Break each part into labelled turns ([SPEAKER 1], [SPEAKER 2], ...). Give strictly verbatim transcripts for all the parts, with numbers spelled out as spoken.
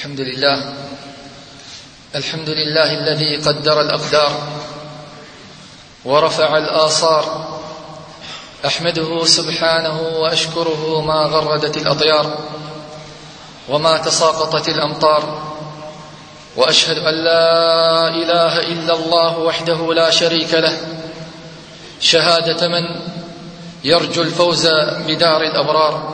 [SPEAKER 1] الحمد لله الحمد لله الذي قدر الأقدار ورفع الآصار، أحمده سبحانه وأشكره ما غردت الأطيار وما تساقطت الأمطار، وأشهد أن لا إله إلا الله وحده لا شريك له، شهادة من يرجو الفوز بدار الأبرار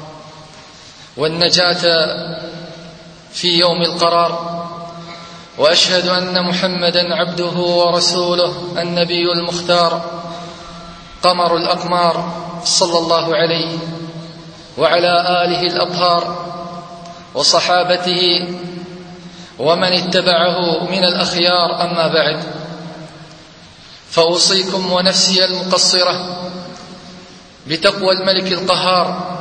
[SPEAKER 1] والنجاة في يوم القرار. وأشهد أن محمدا عبده ورسوله النبي المختار، قمر الأقمار، صلى الله عليه وعلى آله الأطهار وصحابته ومن اتبعه من الأخيار. أما بعد، فأوصيكم ونفسي المقصرة بتقوى الملك القهار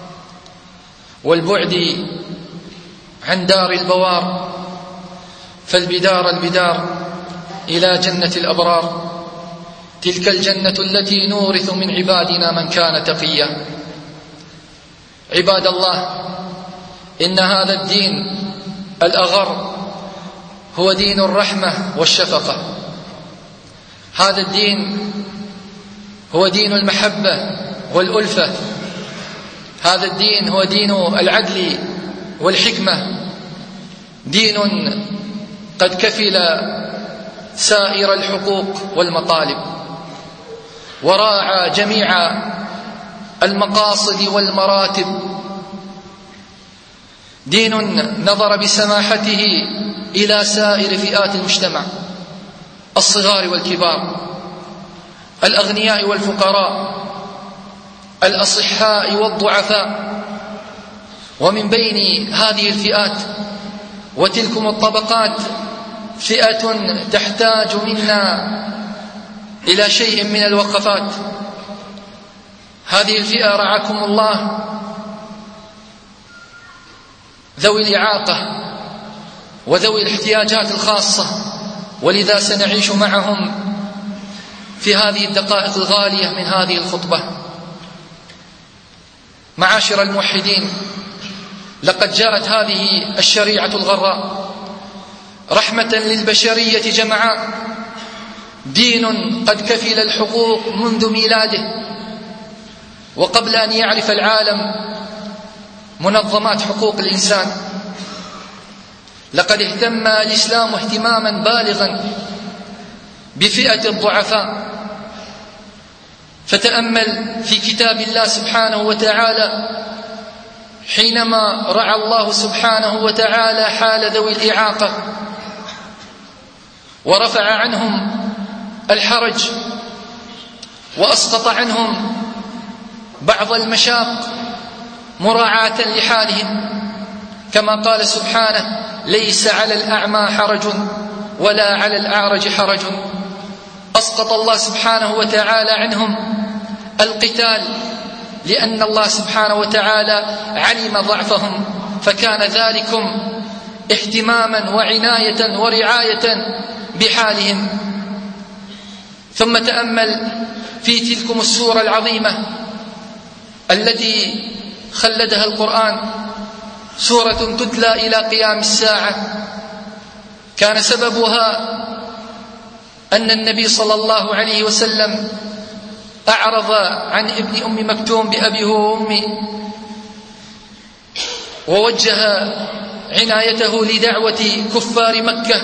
[SPEAKER 1] والبعد عن دار البوار، فالبدار البدار إلى جنة الأبرار، تلك الجنة التي نورث من عبادنا من كان تقيا. عباد الله، إن هذا الدين الأغر هو دين الرحمة والشفقة، هذا الدين هو دين المحبة والألفة، هذا الدين هو دين العدل والحكمة، دين قد كفل سائر الحقوق والمطالب وراعى جميع المقاصد والمراتب، دين نظر بسماحته إلى سائر فئات المجتمع، الصغار والكبار، الأغنياء والفقراء، الأصحاء والضعفاء. ومن بين هذه الفئات وتلكم الطبقات فئة تحتاج منا إلى شيء من الوقفات. هذه الفئة رعاكم الله ذوي الإعاقة وذوي الاحتياجات الخاصة، ولذا سنعيش معهم في هذه الدقائق الغالية من هذه الخطبة. معاشر الموحدين، لقد جاءت هذه الشريعة الغراء رحمة للبشرية جمعاء، دين قد كفل الحقوق منذ ميلاده، وقبل أن يعرف العالم منظمات حقوق الإنسان. لقد اهتم الإسلام اهتماما بالغا بفئة الضعفاء، فتأمل في كتاب الله سبحانه وتعالى حينما رعى الله سبحانه وتعالى حال ذوي الإعاقة ورفع عنهم الحرج وأسقط عنهم بعض المشاق مراعاة لحالهم، كما قال سبحانه: ليس على الأعمى حرج ولا على الأعرج حرج. أسقط الله سبحانه وتعالى عنهم القتال، لأن الله سبحانه وتعالى علم ضعفهم، فكان ذلكم اهتماما وعناية ورعاية بحالهم. ثم تأمل في تلكم السورة العظيمة التي خلدها القرآن، سورة تتلى إلى قيام الساعة، كان سببها أن النبي صلى الله عليه وسلم أعرض عن ابن أم مكتوم بأبيه وأمي، ووجه عنايته لدعوة كفار مكة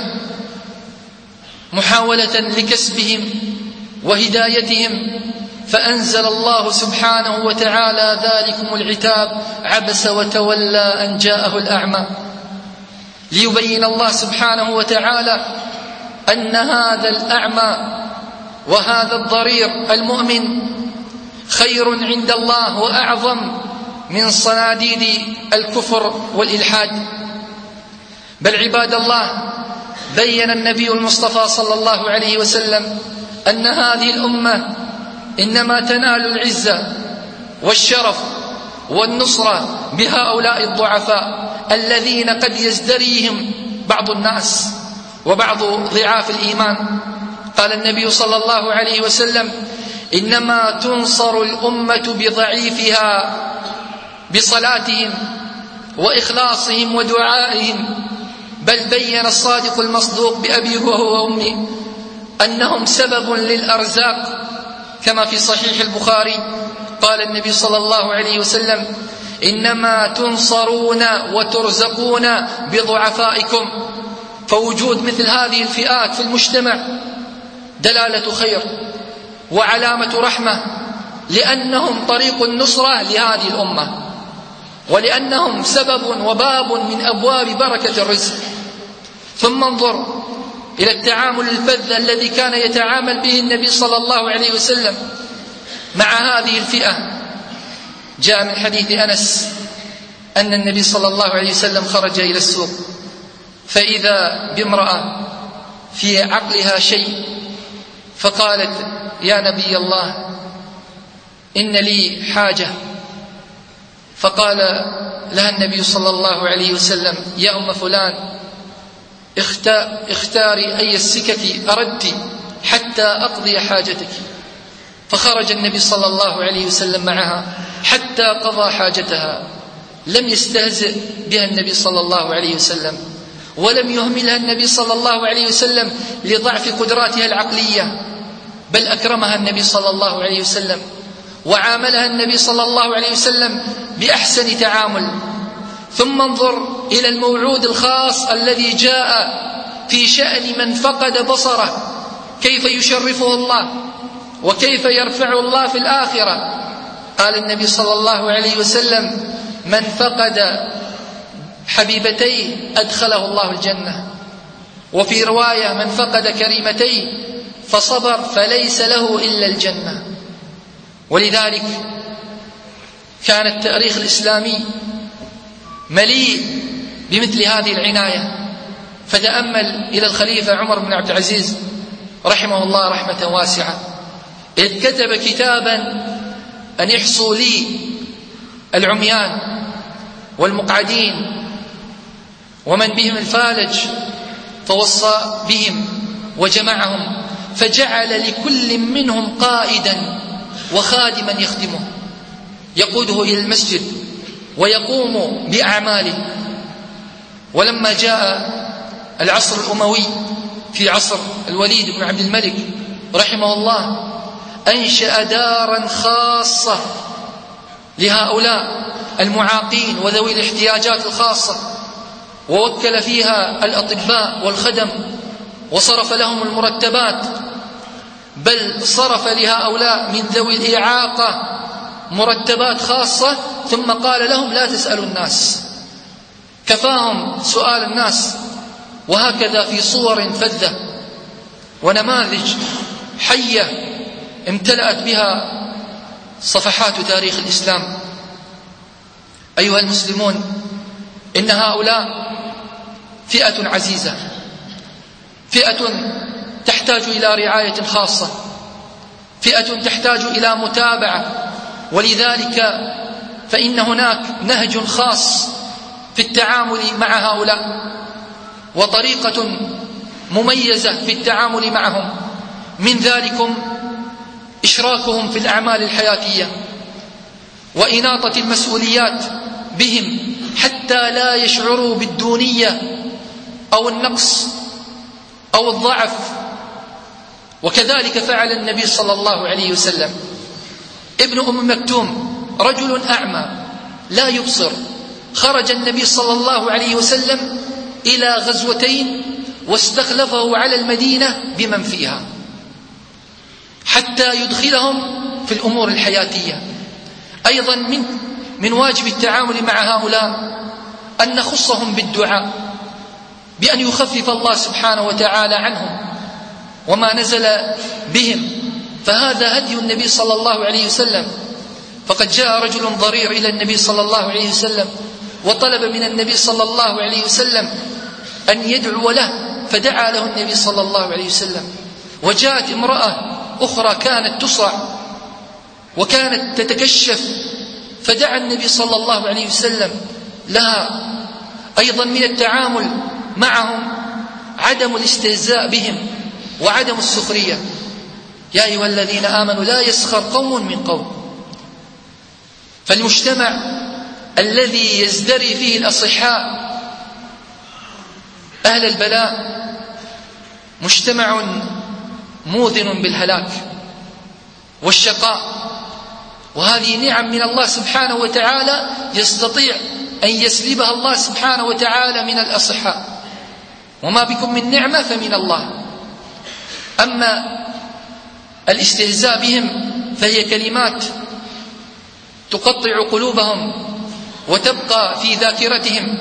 [SPEAKER 1] محاولة لكسبهم وهدايتهم، فأنزل الله سبحانه وتعالى ذلكم العتاب: عبس وتولى أن جاءه الأعمى، ليبين الله سبحانه وتعالى أن هذا الأعمى وهذا الضرير المؤمن خير عند الله وأعظم من صناديد الكفر والإلحاد. بل عباد الله، بين النبي المصطفى صلى الله عليه وسلم أن هذه الأمة إنما تنال العزة والشرف والنصرة بهؤلاء الضعفاء الذين قد يزدريهم بعض الناس وبعض ضعاف الإيمان. قال النبي صلى الله عليه وسلم: إنما تنصر الأمة بضعيفها بصلاتهم وإخلاصهم ودعائهم، بل بين الصادق المصدوق بأبي وهو وأمي أنهم سبب للأرزاق، كما في صحيح البخاري قال النبي صلى الله عليه وسلم: إنما تنصرون وترزقون بضعفائكم. فوجود مثل هذه الفئات في المجتمع دلالة خير وعلامة رحمة، لأنهم طريق النصرة لهذه الأمة، ولأنهم سبب وباب من أبواب بركة الرزق. ثم انظر إلى التعامل الفذ الذي كان يتعامل به النبي صلى الله عليه وسلم مع هذه الفئة. جاء من حديث أنس أن النبي صلى الله عليه وسلم خرج إلى السوق فإذا بامرأة في عقلها شيء، فقالت: يا نبي الله، إن لي حاجة. فقال لها النبي صلى الله عليه وسلم: يا أم فلان، اختاري أي السكك أردت حتى أقضي حاجتك. فخرج النبي صلى الله عليه وسلم معها حتى قضى حاجتها. لم يستهزئ بها النبي صلى الله عليه وسلم، ولم يهملها النبي صلى الله عليه وسلم لضعف قدراتها العقلية، بل أكرمها النبي صلى الله عليه وسلم، وعاملها النبي صلى الله عليه وسلم بأحسن تعامل. ثم انظر إلى الموعود الخاص الذي جاء في شأن من فقد بصره، كيف يشرفه الله وكيف يرفع الله في الآخرة. قال النبي صلى الله عليه وسلم: من فقد حبيبتيه أدخله الله الجنة. وفي رواية: من فقد كريمتيه فصبر فليس له إلا الجنة. ولذلك كان التاريخ الإسلامي مليء بمثل هذه العناية. فتأمل إلى الخليفة عمر بن عبد العزيز رحمه الله رحمة واسعة، إذ كتب كتابا أن يحصوا لي العميان والمقعدين ومن بهم الفالج، فوصى بهم وجمعهم، فجعل لكل منهم قائدا وخادما يخدمه يقوده إلى المسجد ويقوم بأعماله. ولما جاء العصر الأموي في عصر الوليد بن عبد الملك رحمه الله، أنشأ دارا خاصة لهؤلاء المعاقين وذوي الاحتياجات الخاصة، ووكل فيها الأطباء والخدم وصرف لهم المرتبات، بل صرف لهؤلاء من ذوي الإعاقة مرتبات خاصة. ثم قال لهم: لا تسألوا الناس، كفاهم سؤال الناس. وهكذا في صور فذة ونماذج حية امتلأت بها صفحات تاريخ الإسلام. أيها المسلمون، إن هؤلاء فئة عزيزة، فئة تحتاج إلى رعاية خاصة، فئة تحتاج إلى متابعة. ولذلك فإن هناك نهج خاص في التعامل مع هؤلاء، وطريقة مميزة في التعامل معهم، من ذلكم إشراكهم في الأعمال الحياتية وإناطة المسؤوليات بهم حتى لا يشعروا بالدونية أو النقص أو الضعف. وكذلك فعل النبي صلى الله عليه وسلم. ابن أم مكتوم رجل أعمى لا يبصر، خرج النبي صلى الله عليه وسلم إلى غزوتين واستخلفه على المدينة بمن فيها حتى يدخلهم في الأمور الحياتية. أيضا من من واجب التعامل مع هؤلاء أن نخصهم بالدعاء بأن يخفف الله سبحانه وتعالى عنهم وما نزل بهم، فهذا هدي النبي صلى الله عليه وسلم. فقد جاء رجل ضرير إلى النبي صلى الله عليه وسلم وطلب من النبي صلى الله عليه وسلم أن يدعو له، فدعا له النبي صلى الله عليه وسلم. وجاءت امرأة أخرى كانت تصرع وكانت تتكشف، فدعا النبي صلى الله عليه وسلم لها. أيضا من التعامل معهم عدم الاستهزاء بهم وعدم السخرية. يا أيها الذين آمنوا لا يسخر قوم من قوم. فالمجتمع الذي يزدري فيه الأصحاء أهل البلاء مجتمع موذن بالهلاك والشقاء، وهذه نعم من الله سبحانه وتعالى يستطيع أن يسلبها الله سبحانه وتعالى من الأصحاء، وما بكم من نعمة فمن الله. أما الاستهزاء بهم فهي كلمات تقطع قلوبهم وتبقى في ذاكرتهم.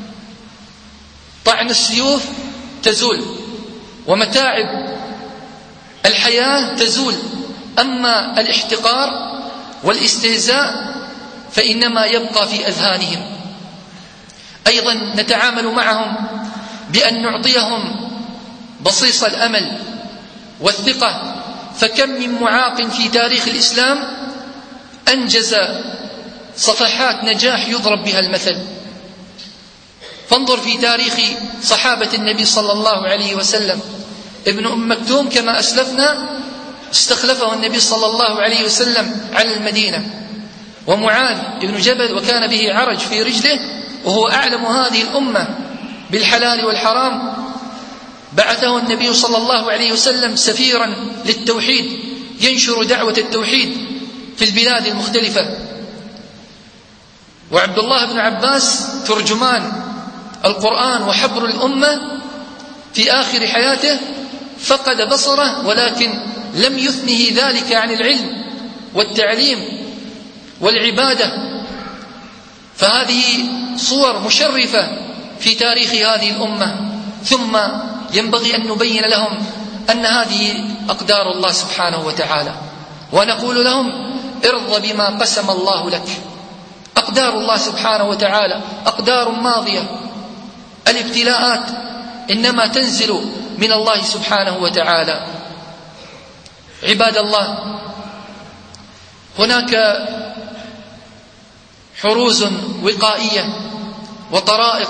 [SPEAKER 1] طعن السيوف تزول، ومتاعب الحياة تزول، أما الاحتقار والاستهزاء فإنما يبقى في أذهانهم. أيضا نتعامل معهم بأن نعطيهم بصيص الأمل والثقة، فكم من معاق في تاريخ الإسلام أنجز صفحات نجاح يضرب بها المثل. فانظر في تاريخ صحابة النبي صلى الله عليه وسلم، ابن أم مكتوم كما أسلفنا استخلفه النبي صلى الله عليه وسلم على المدينة، ومعاذ بن جبل وكان به عرج في رجله وهو أعلم هذه الأمة بالحلال والحرام، بعثه النبي صلى الله عليه وسلم سفيرا للتوحيد ينشر دعوة التوحيد في البلاد المختلفة. وعبد الله بن عباس ترجمان القرآن وحبر الأمة في آخر حياته فقد بصره، ولكن لم يثنه ذلك عن العلم والتعليم والعبادة. فهذه صور مشرفة في تاريخ هذه الأمة. ثم ينبغي أن نبين لهم أن هذه أقدار الله سبحانه وتعالى، ونقول لهم ارض بما قسم الله لك. أقدار الله سبحانه وتعالى أقدار ماضية، الابتلاءات إنما تنزل من الله سبحانه وتعالى. عباد الله، هناك حروز وقائية وطرائق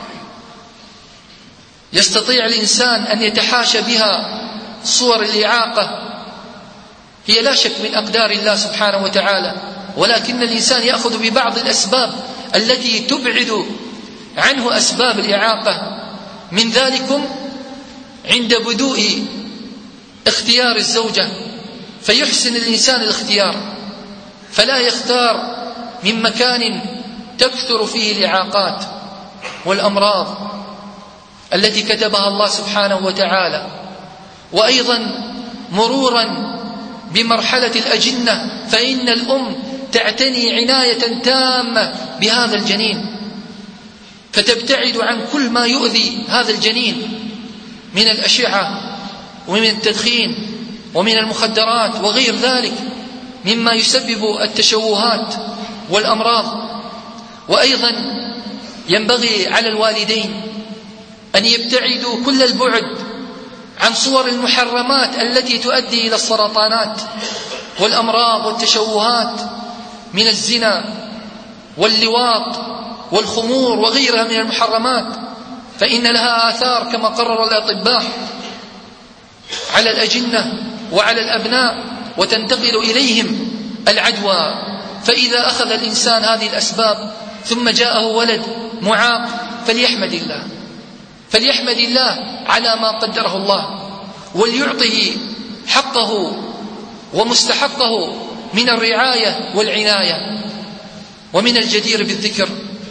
[SPEAKER 1] يستطيع الإنسان أن يتحاشى بها صور الإعاقة، هي لا شك من أقدار الله سبحانه وتعالى، ولكن الإنسان يأخذ ببعض الأسباب التي تبعد عنه أسباب الإعاقة. من ذلكم عند بدوء اختيار الزوجة، فيحسن الإنسان الاختيار، فلا يختار من مكان تكثر فيه الإعاقات والأمراض التي كتبها الله سبحانه وتعالى. وأيضا مرورا بمرحلة الأجنة، فإن الأم تعتني عناية تامة بهذا الجنين، فتبتعد عن كل ما يؤذي هذا الجنين من الأشعة ومن التدخين ومن المخدرات وغير ذلك مما يسبب التشوهات والأمراض. وأيضا ينبغي على الوالدين أن يبتعدوا كل البعد عن صور المحرمات التي تؤدي إلى السرطانات والأمراض والتشوهات من الزنا واللواط والخمور وغيرها من المحرمات، فإن لها آثار كما قرر الأطباء على الأجنة وعلى الأبناء، وتنتقل إليهم العدوى. فإذا أخذ الإنسان هذه الأسباب ثم جاءه ولد معاق فليحمد الله، فليحمد الله على ما قدره الله، وليعطه حقه ومستحقه من الرعاية والعناية. ومن الجدير بالذكر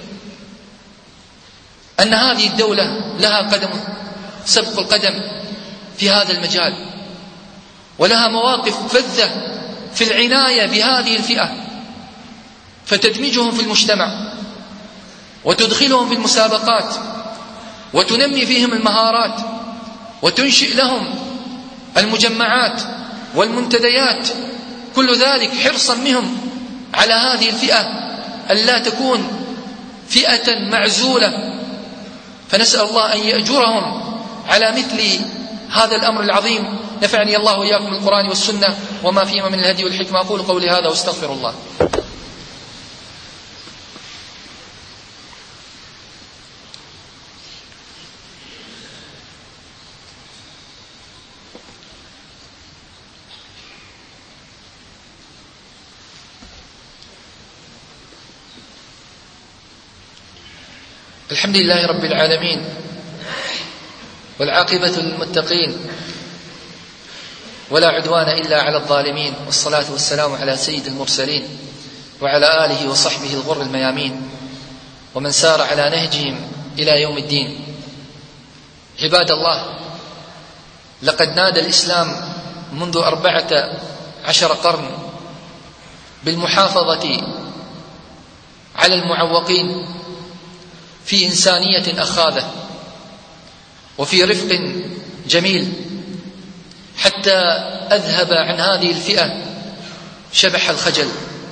[SPEAKER 1] أن هذه الدولة لها قدم سبق القدم في هذا المجال، ولها مواقف فذة في العناية بهذه الفئة، فتدمجهم في المجتمع وتدخلهم في المسابقات وتنمي فيهم المهارات وتنشئ لهم المجمعات والمنتديات، كل ذلك حرصا منهم على هذه الفئة ألا تكون فئة معزولة. فنسأل الله أن يأجرهم على مثل هذا الأمر العظيم. نفعني الله وإياكم بالقرآن والسنة وما فيهما من الهدي والحكمة. أقول قولي هذا واستغفر الله. الحمد لله رب العالمين، والعاقبة للمتقين، ولا عدوان إلا على الظالمين، والصلاة والسلام على سيد المرسلين وعلى آله وصحبه الغر الميامين ومن سار على نهجهم إلى يوم الدين. عباد الله، لقد نادى الإسلام منذ أربعة عشر قرن بالمحافظة على المعوقين في إنسانية أخاذة وفي رفق جميل، حتى أذهب عن هذه الفئة شبح الخجل،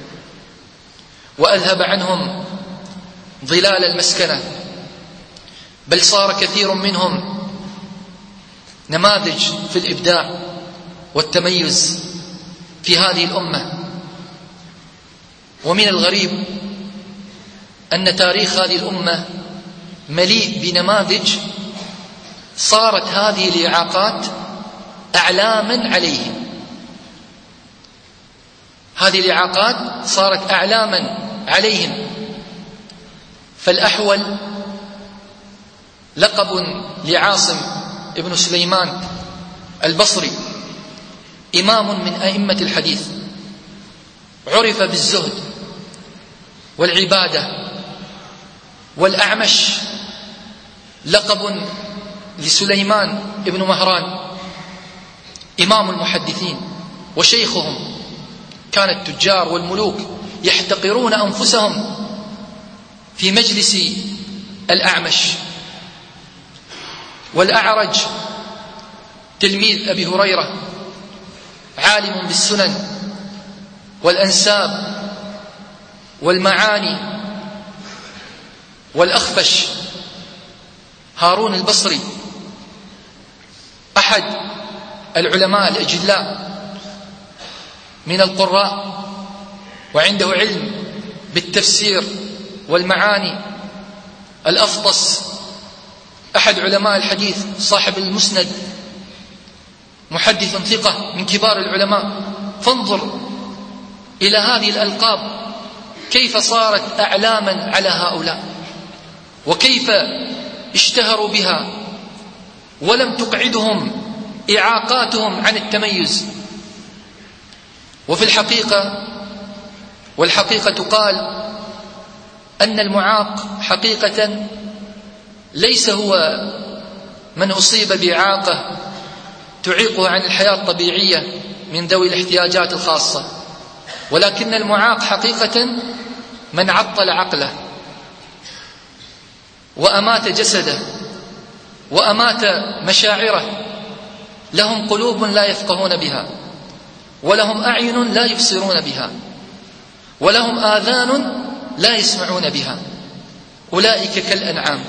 [SPEAKER 1] وأذهب عنهم ظلال المسكنة، بل صار كثير منهم نماذج في الإبداع والتميز في هذه الأمة. ومن الغريب أن تاريخ هذه الأمة مليء بنماذج صارت هذه الإعاقات أعلاما عليهم. هذه الإعاقات صارت أعلاما عليهم. فالأحول لقب لعاصم ابن سليمان البصري، إمام من أئمة الحديث، عرف بالزهد والعبادة. والأعمش لقب لسليمان ابن مهران، إمام المحدثين وشيخهم. كان التجار والملوك يحتقرون أنفسهم في مجلس الأعمش. والأعرج تلميذ أبي هريرة، عالم بالسنن والأنساب والمعاني. والأخفش هارون البصري، أحد العلماء الأجلاء من القراء، وعنده علم بالتفسير والمعاني. الأفطس أحد علماء الحديث، صاحب المسند، محدث ثقة من كبار العلماء. فانظر إلى هذه الألقاب كيف صارت أعلاما على هؤلاء، وكيف اشتهروا بها، ولم تقعدهم إعاقاتهم عن التميز. وفي الحقيقة والحقيقة قال أن المعاق حقيقة ليس هو من أصيب بإعاقة تعيقه عن الحياة الطبيعية من ذوي الاحتياجات الخاصة، ولكن المعاق حقيقة من عطل عقله وأمات جسده وأمات مشاعره. لهم قلوب لا يفقهون بها، ولهم أعين لا يبصرون بها، ولهم آذان لا يسمعون بها. أولئك كالأنعام.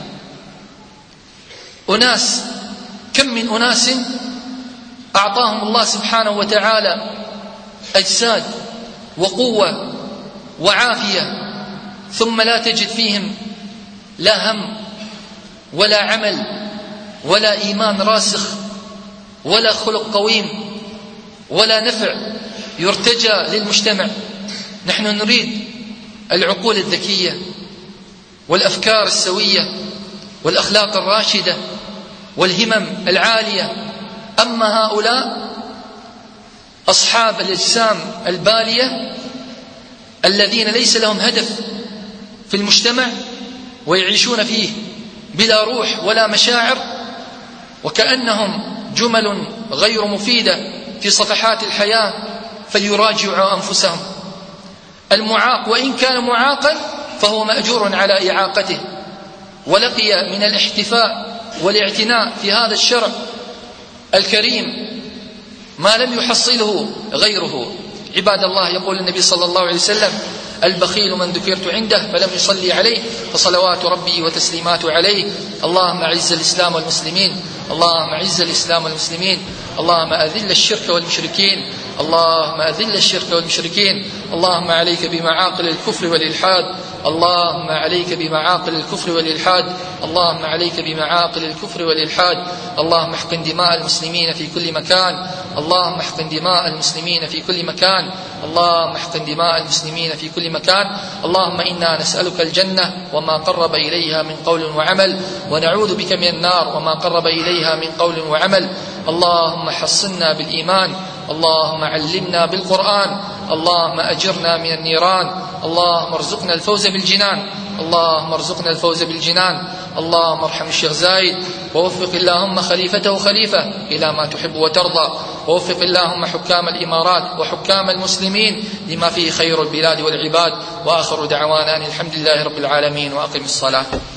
[SPEAKER 1] أناس، كم من أناس أعطاهم الله سبحانه وتعالى أجساد وقوة وعافية، ثم لا تجد فيهم لا هم ولا عمل ولا إيمان راسخ ولا خلق قويم ولا نفع يرتجى للمجتمع. نحن نريد العقول الذكية والأفكار السوية والأخلاق الراشدة والهمم العالية. أما هؤلاء أصحاب الأجسام البالية الذين ليس لهم هدف في المجتمع ويعيشون فيه بلا روح ولا مشاعر، وكأنهم جمل غير مفيدة في صفحات الحياة، فليراجعوا أنفسهم. المعاق وإن كان معاقا فهو مأجور على إعاقته، ولقي من الاحتفاء والاعتناء في هذا الشرع الكريم ما لم يحصله غيره. عباد الله، يقول النبي صلى الله عليه وسلم: البخيل من ذكرت عنده فلم يصلي عليه فصلوات ربي وتسليماته عليه. اللهم أعز الإسلام والمسلمين، اللهم أعز الإسلام والمسلمين، اللهم أذل الشرك والمشركين، اللهم أذل الشرك والمشركين. اللهم عليك بمعاقل الكفر والإلحاد. اللهم عليك بمعاقل الكفر والإلحاد. اللهم عليك بمعاقل الكفر والإلحاد. اللهم احقن دماء المسلمين في كل مكان. اللهم احقن دماء المسلمين في كل مكان. اللهم احقن دماء المسلمين في كل مكان. اللهم إنا نسألك الجنة وما قرب إليها من قول وعمل، ونعوذ بك من النار وما قرب إليها من قول وعمل. اللهم حصنا بالإيمان. اللهم علمنا بالقرآن. اللهم أجرنا من النيران. اللهم ارزقنا الفوز بالجنان. اللهم ارزقنا الفوز بالجنان. اللهم ارحم الشيخ زايد، ووفق اللهم خليفته خليفة إلى ما تحب وترضى، ووفق اللهم حكام الإمارات وحكام المسلمين لما فيه خير البلاد والعباد. وآخر دعوانا أن الحمد لله رب العالمين، وأقم الصلاة.